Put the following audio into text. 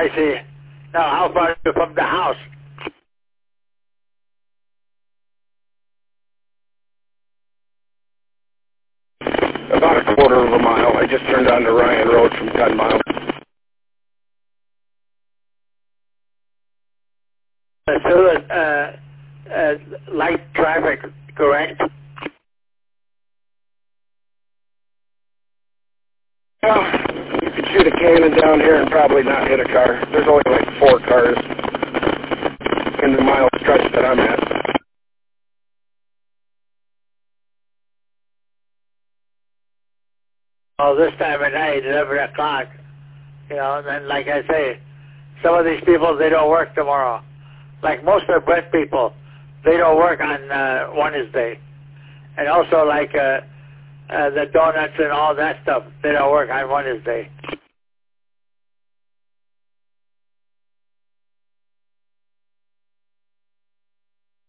I see. Now, how far are you from the house? About a quarter of a mile. I just turned onto Ryan Road from 10 miles. Still light traffic, correct? Well, you could shoot a cannon down here and probably not hit a car. There's only like 4 cars in the mile stretch that I'm at. Oh, this time of night, 11 o'clock. You know, and then like I say, some of these people, they don't work tomorrow. Like most of the Brent people, they don't work on Wednesday. And also like the donuts and all that stuff, they don't work on Wednesday.